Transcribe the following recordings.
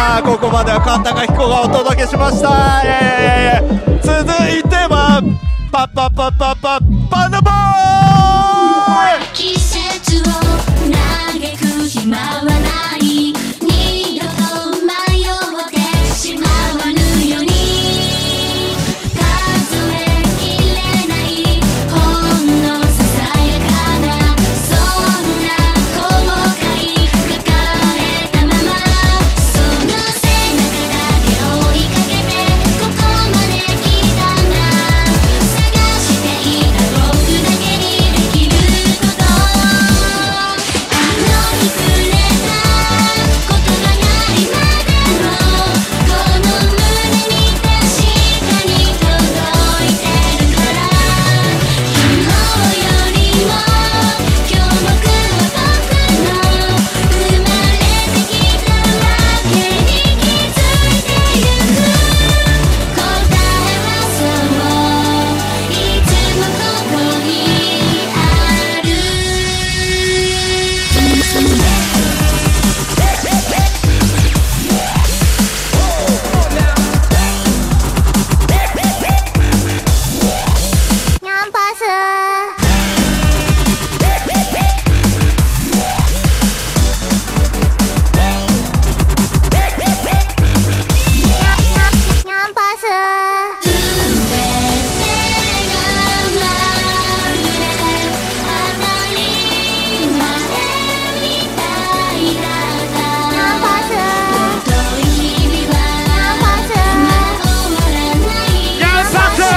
さあここまでは神田彦がお届けしました。続いてはパンダボーイ。 季節を嘆く暇はない二度と迷ってしまわぬように数えきれないほんのささやかなそんな後悔抱えたままその背中だけ追いかけてここまで来たんだ探していた僕だけにできることあの日くれた言葉が今でもこの胸に確かに届いてるから昨日よりも今日僕は僕の生まれてきたわけに気づいてゆく答えはそういつもここにあるニャンパスニャンパス全てがまるで当たり前みたいだったニャンパス遠い日々は終わらないニャンパスニャンパスニャンパスニャンパス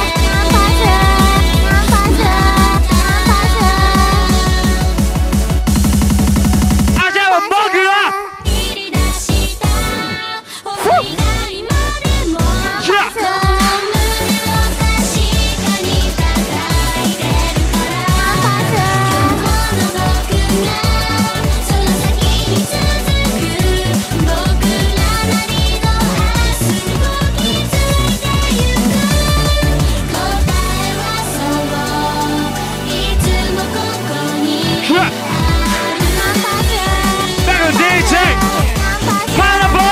あじゃあ僕は切り出した想いが今でもしらこの胸を確かに叩いてるから今日の僕がその先に続く僕らなりの明日を築いてゆく答えはそういつもここにしらあるバカ DJ パンダボーイ。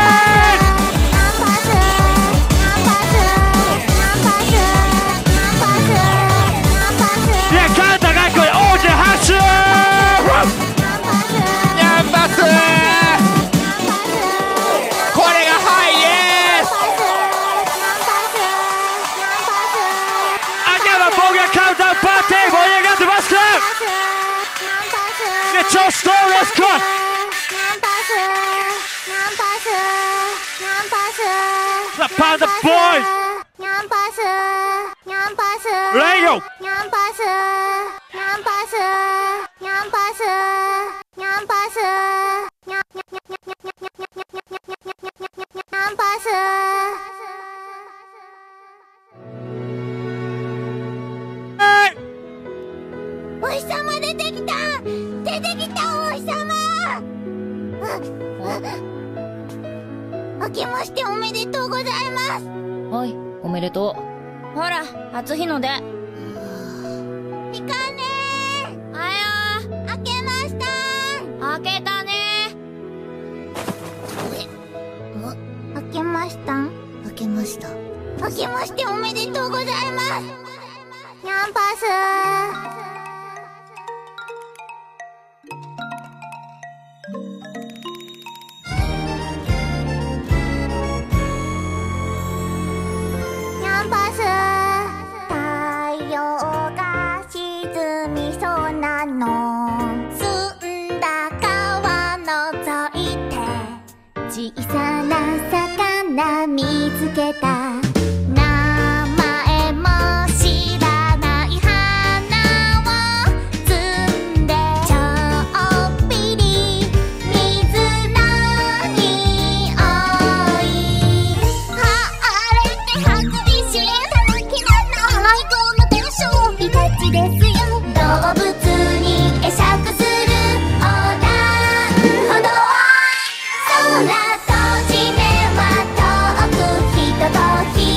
いや神田がこれ王者発祥。ニャンパスこれがハイエース。あじゃあ僕がカウンターパーティー盛り上がってますか。いや調子どうですか。さあパンダボーイニャンパスニャンパスレイヨニャンパスニャンパスニャンパスニャンパスニャンパスはいお日様出てきたお日様明けましておめでとうございますはい、おめでとう。ほら、初日の出。 いかねーあやー明けました開けたね。 明けましたん明けました明けましておめでとうございますニャンパスニャンパス太陽が沈みそうなの澄んだ川覗いて小さな魚見つけた名前も知らない花を摘んでちょっぴり水の匂い晴れてハクビシンたぬきなの最高のテンションいたちですよ動物に会釈する横断歩道空閉じ目は遠く人と人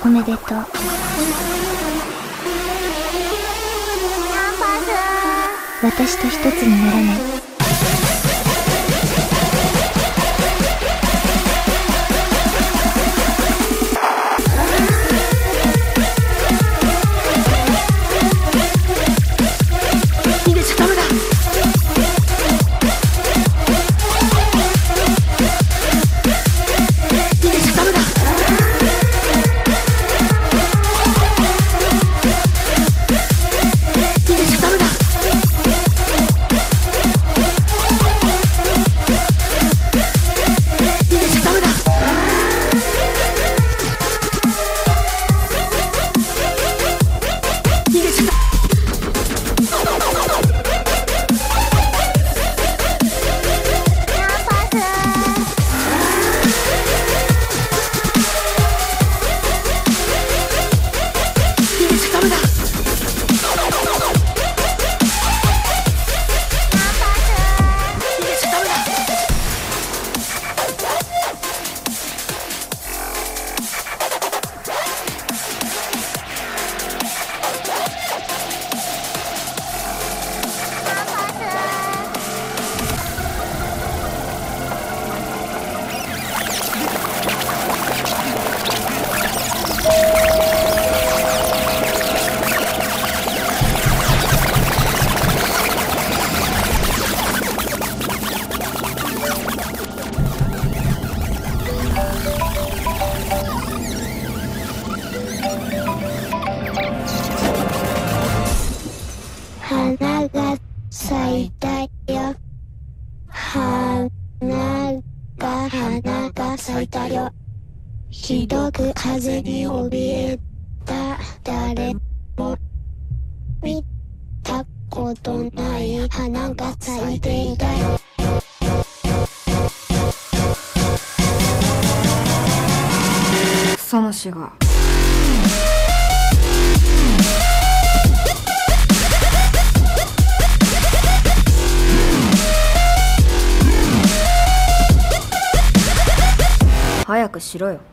おめでとう。私と一つにならない？逃げちゃダメだ。逃げちゃダメだ。逃げちゃダメだ。花が咲いたよ。花が咲いたよ。ひどく風に怯えた誰も見たことない花が咲いていたよ。 草の死が早くしろよ。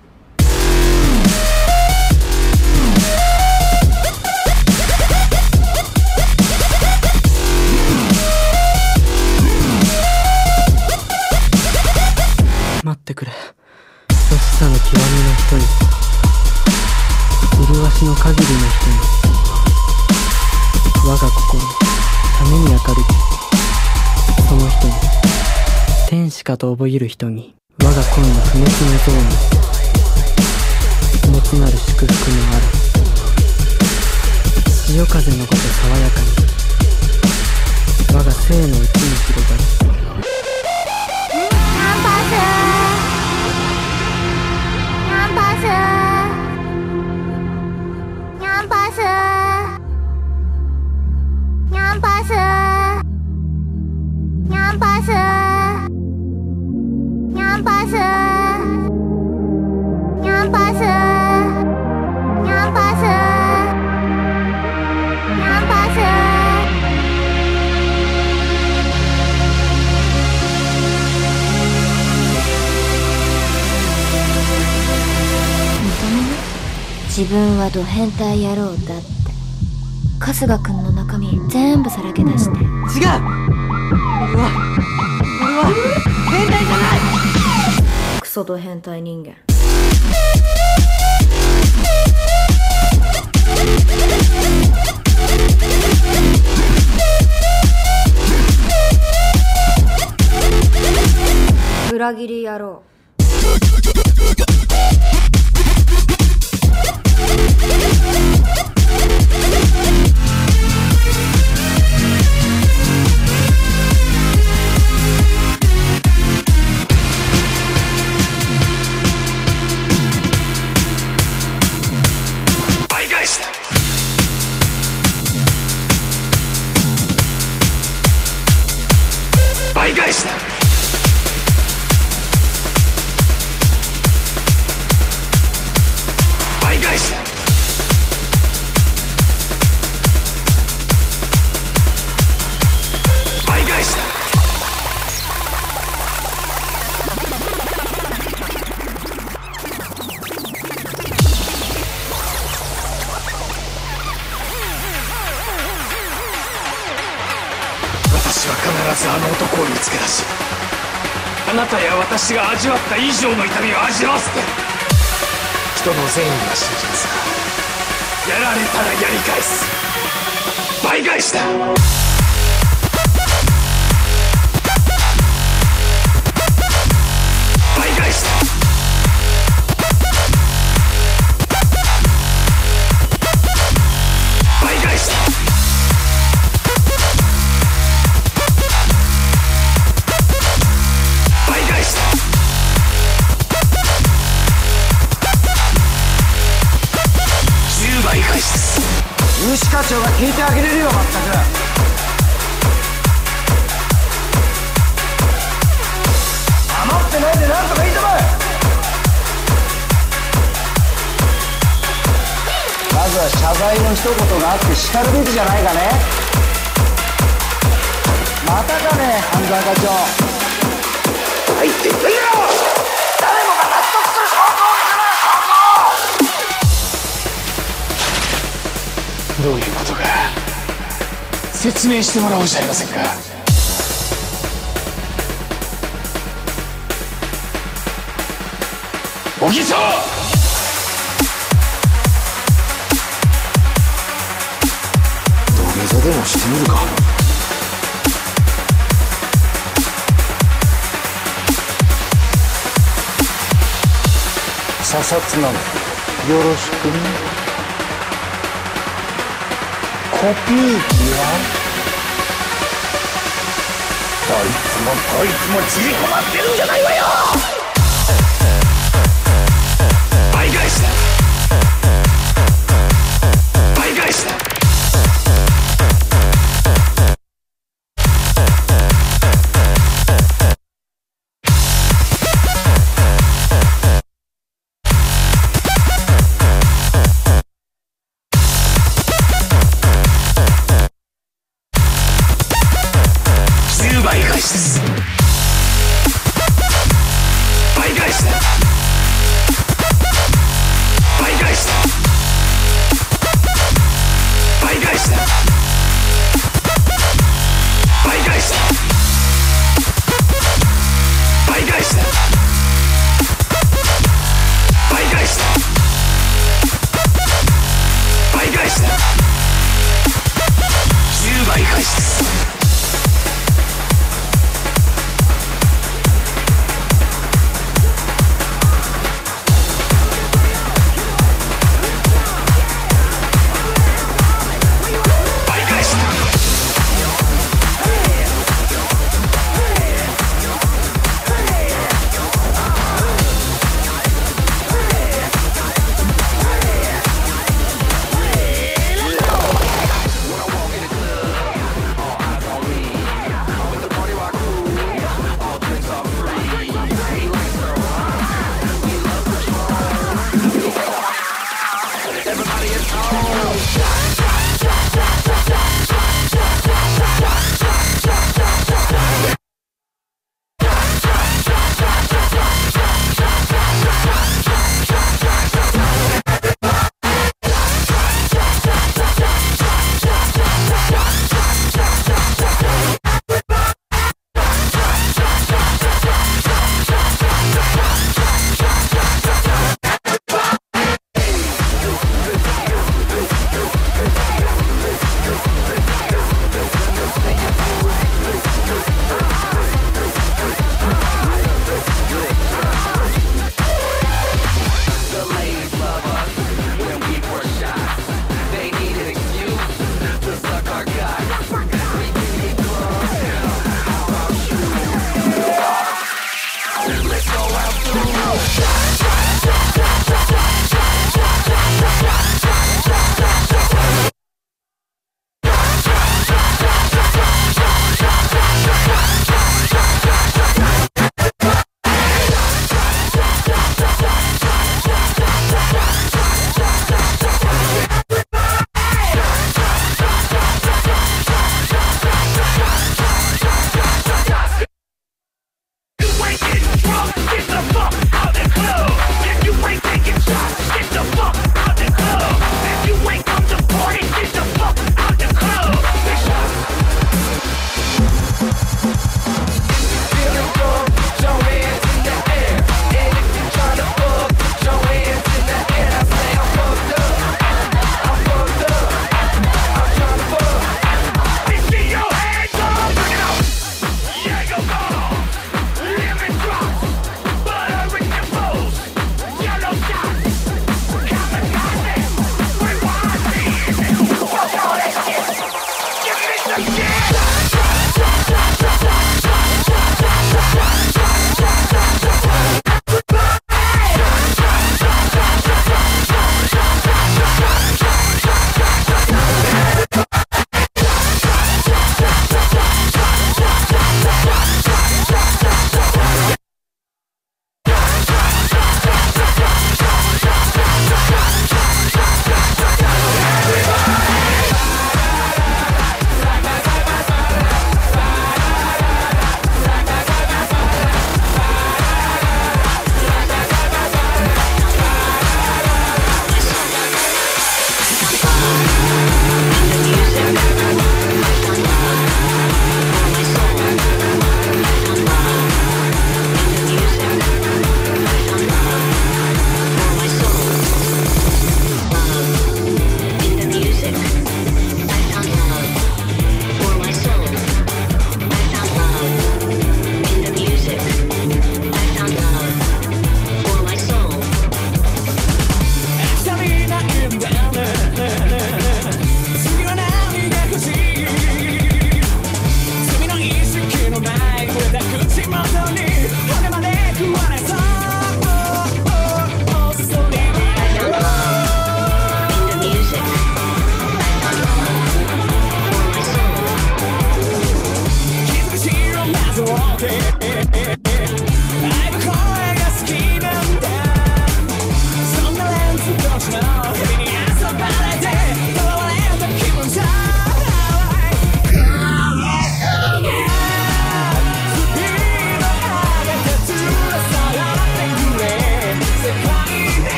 待ってくれ。欲しさの極みの人に、麗しの限りの人に、我が心ために明るきその人に、天使かと覚える人に、我が恋の不滅の像に、不滅なる祝福のある潮風のごと爽やかに、我が生のうちに広がる。 自分はド変態野郎だって春日くんの中身全部さらけ出して。 違う、俺は変態じゃない。 クソド変態人間。裏切り野郎。 倍返しだ。倍返しだ。 あなたや私が味わった以上の痛みを味わわせてやる。人の善意は信じますが、やられたらやり返す。倍返しだ。倍返しだ。倍返しだ。倍返しだ。10倍返しです。 西課長が聞いてあげれるよ。まったく余ってないでなんとかいいとも。まずは謝罪の一言があってしかるべきじゃないかね。またかね、半沢課長。入ってくれよ。誰もが納得する証拠を見せろよ、証拠。 どういうことか説明してもらおうじゃありませんか。小木曽、 土下座でもしてみるか。査察なのよろしくね。コピー機はどいつもちり困ってるんじゃないわよ。 倍返しだ。倍返しだ。倍返しです。倍返しだ。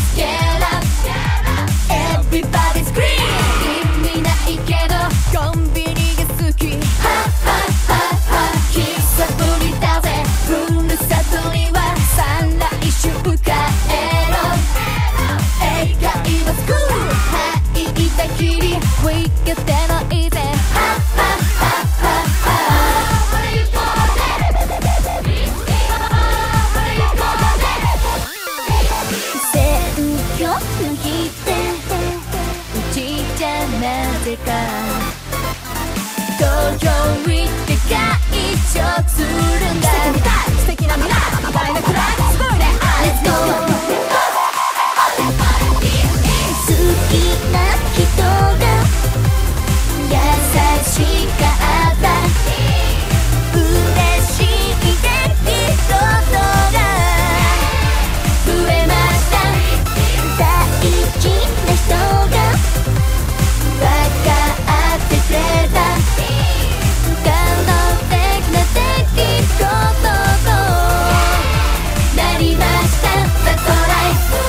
Get up Everybody scream 意味ないけどコンビニが好きハッハッハッハ喫茶ぶりだぜふるさとには再来週帰ろ英会話スクールはい板切り We get there の以前ハッハッハッハッハ選挙の日ってうちじゃなぜか投票行って会長するんだ素敵な未来みたいなくらいすごいね Let's go 好きな人が優しかった嬉しい出来事が増えました大事な人が分かってくれた感動的な出来事となりましたバトライ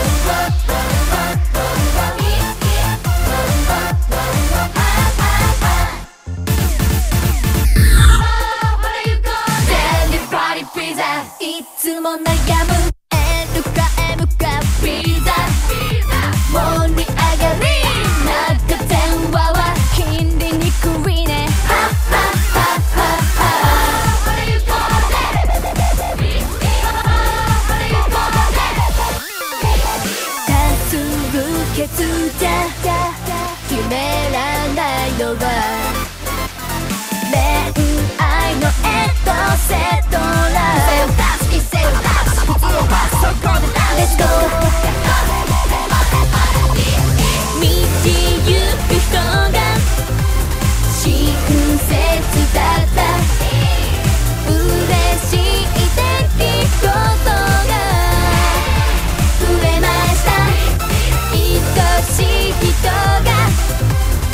ピザいつも悩む L か M かピザ盛り上がり中電話は金利にくいねハッハッハッハッハ多数決じゃ決めらないのは恋愛のエトセトラ一斉を出す普通をパスそこでダン Let's go 道行く人が親切だった嬉しい出来事が増えました愛しい人が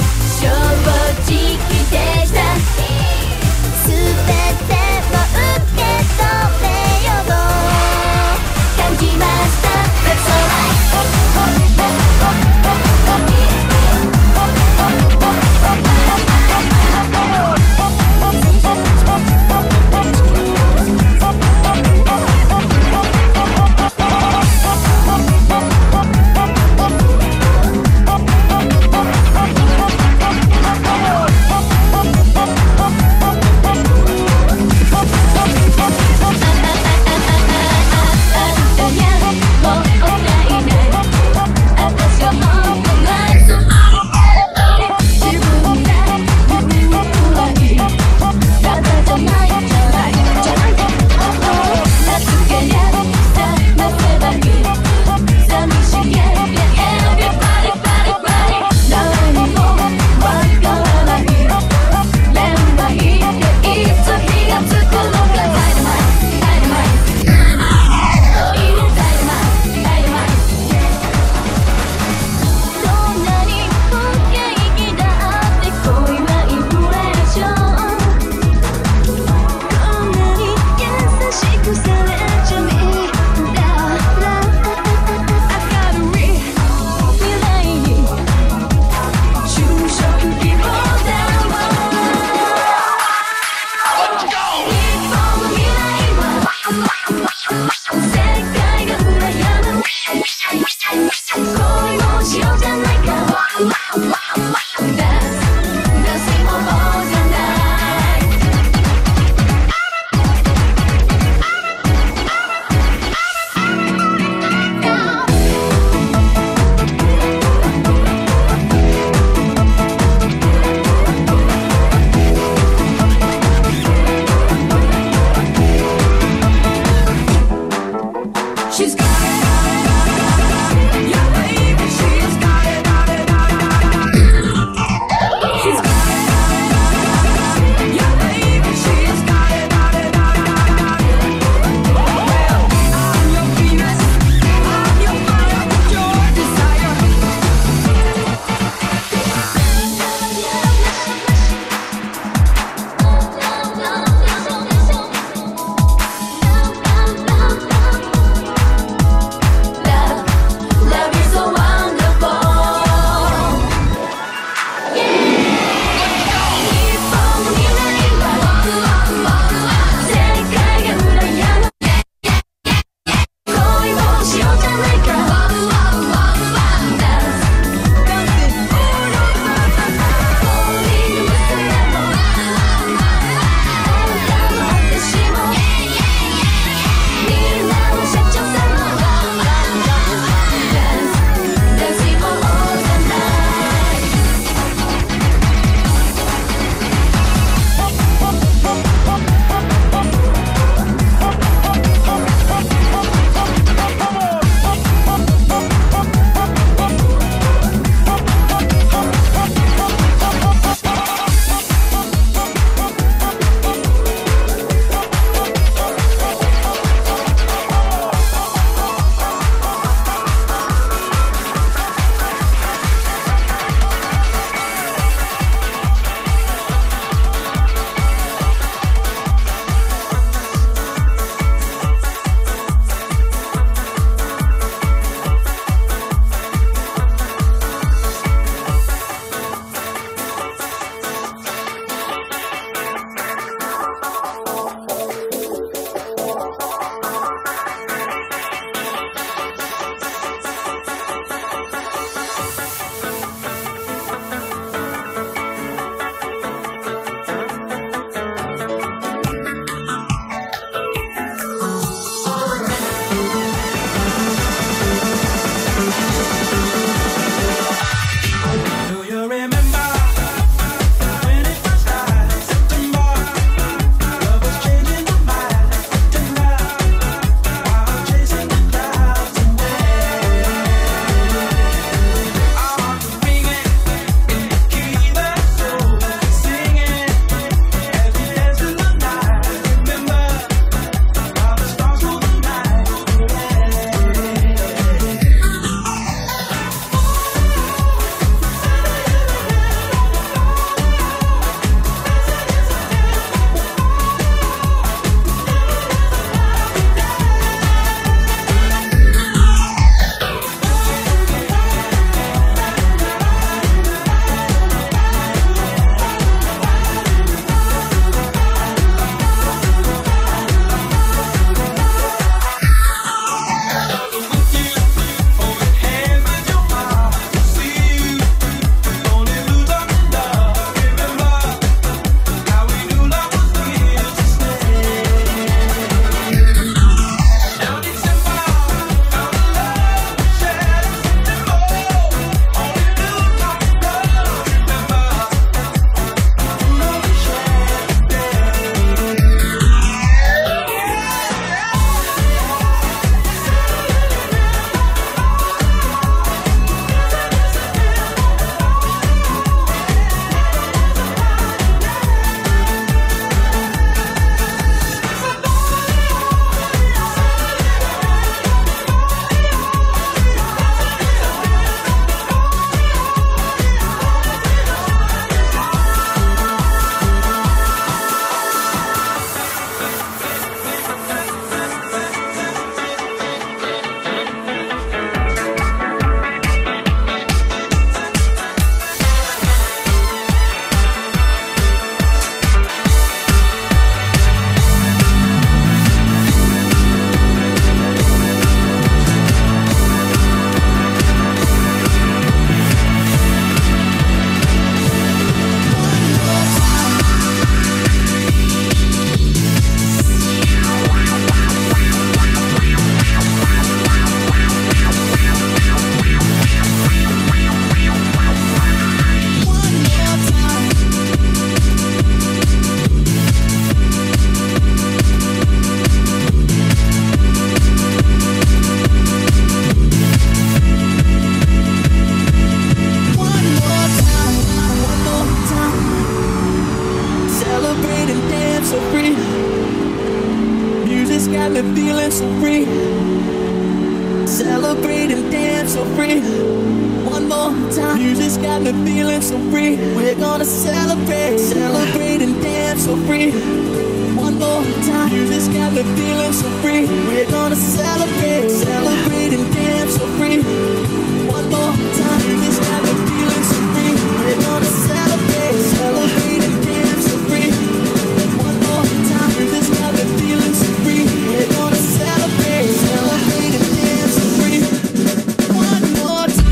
feeling so free. Celebrate and dance so free. One more time, you just got me feeling so free. We're gonna celebrate, celebrate and dance so free. One more time, you just got me feeling so free. We're gonna celebrate, celebrate and dance so free. One more time, you just got me feeling so free. We're gonna celebrate, celebrate and dance so free. One more time, you just got me feeling so free. We're gonna celebrate, celebrate and dance so free. One more time.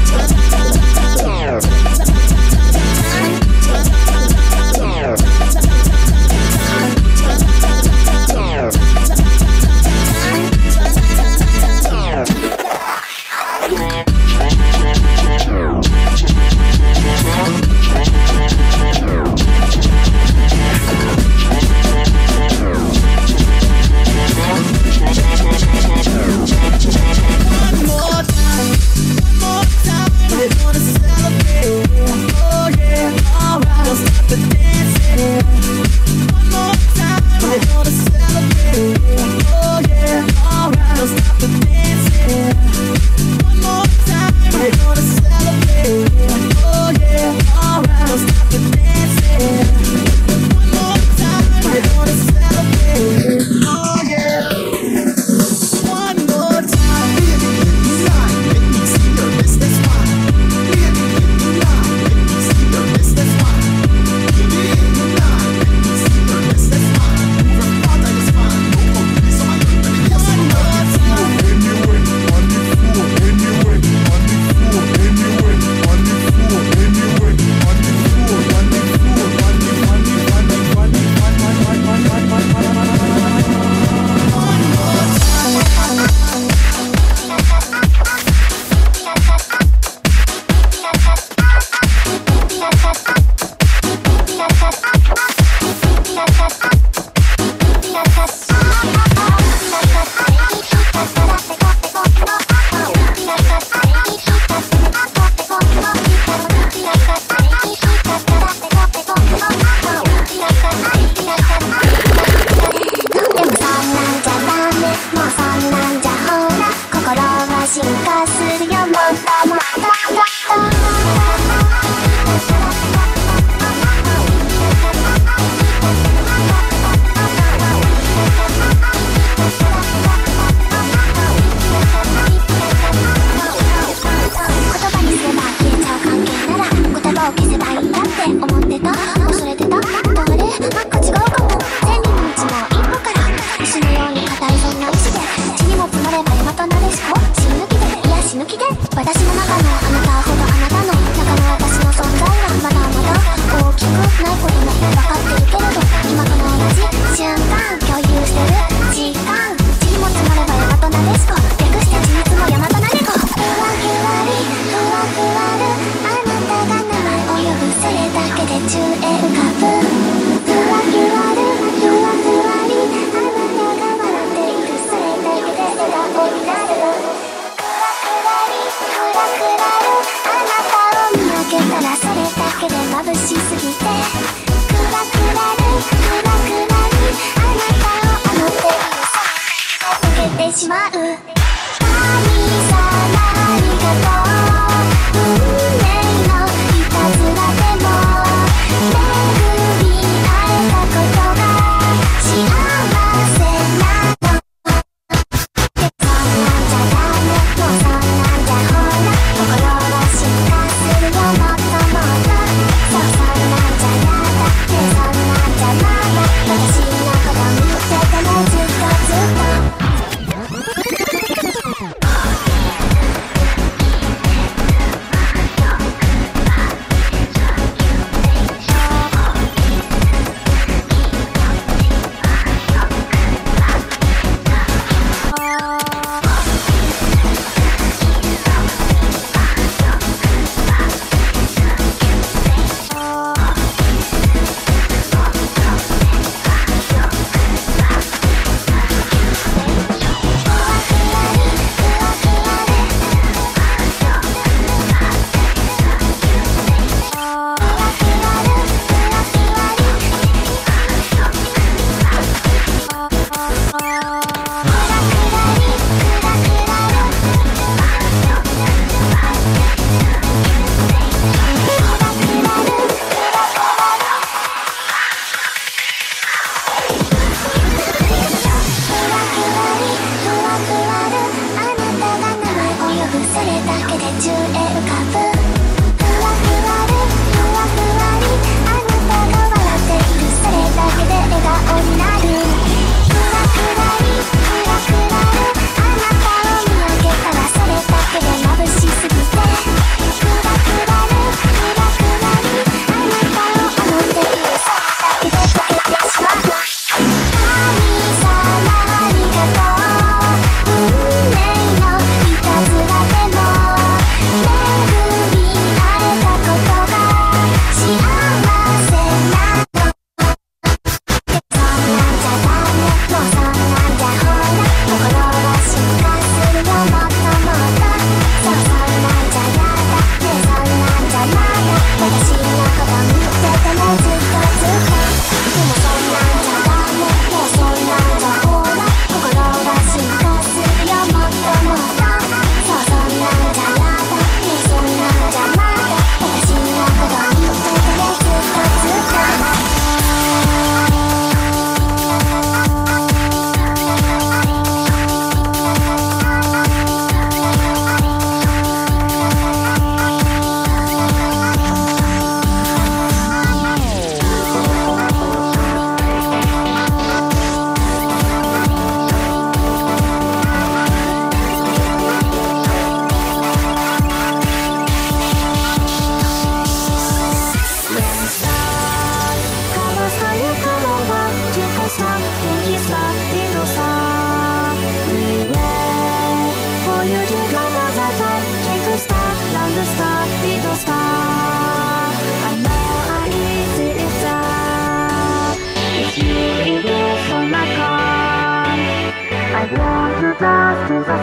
want to dance to the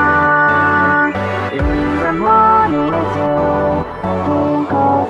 sun in the morning dew. Think of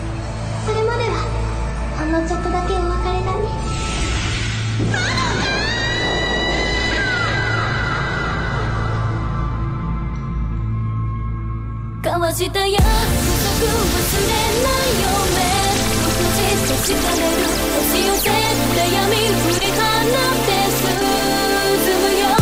のちょっとだけお別れだね。 交わした約束忘れないよね。僕じっとしたれる押し寄せ悩み振り放って進むよ。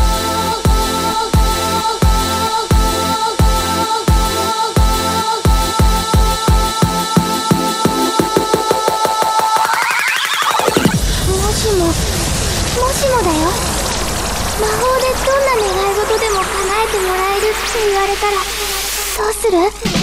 もしもだよ。魔法でどんな願い事でも叶えてもらえるって言われたらどうする？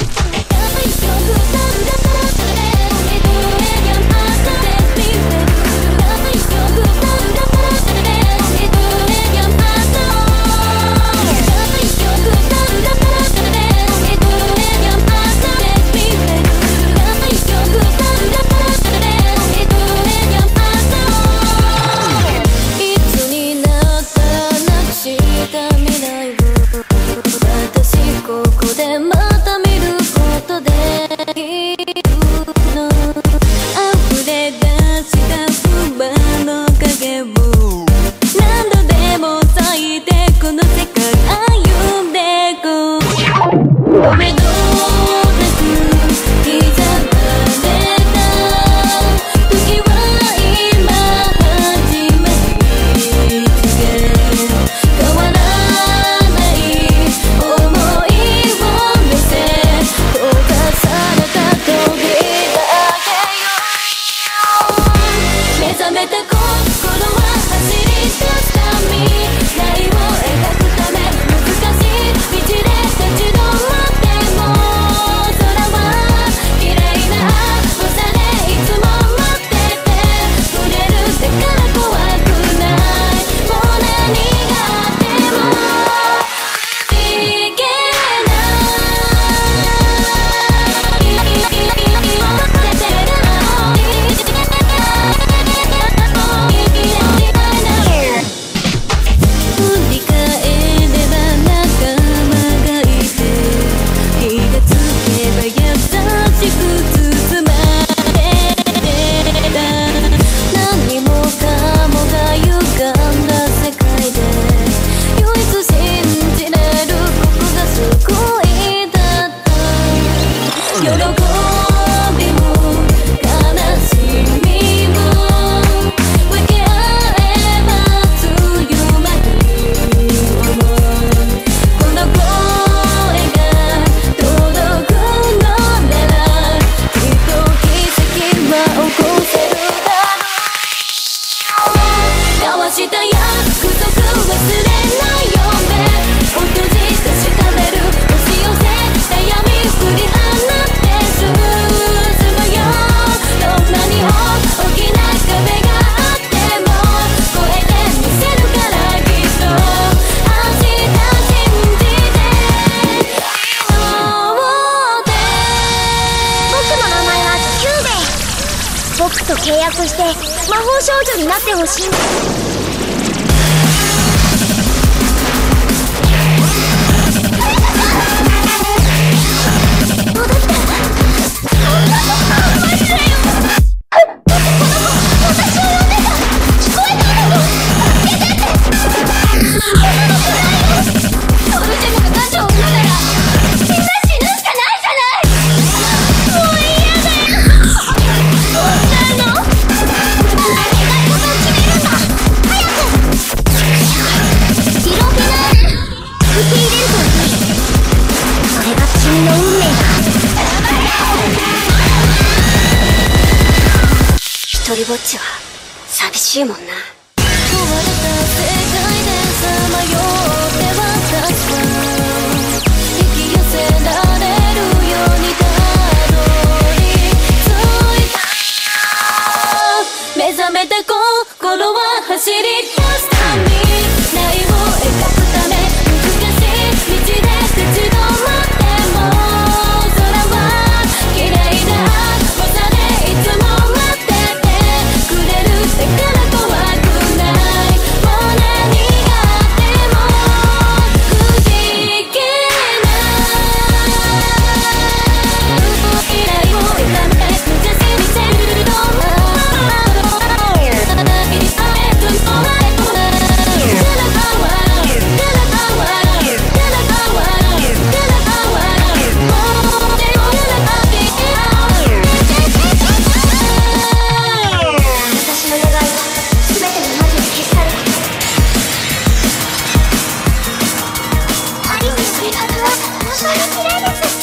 僕と契約して魔法少女になってほしいんだ。一人ぼっちは寂しいもんな。壊れた世界でさまよって私は引き寄せられるようにたどり着いた。目覚めた心は走り出すためないを描くため難しい道で立ち止まっても空は綺麗な星でいつも待ってだから怖く綺麗です。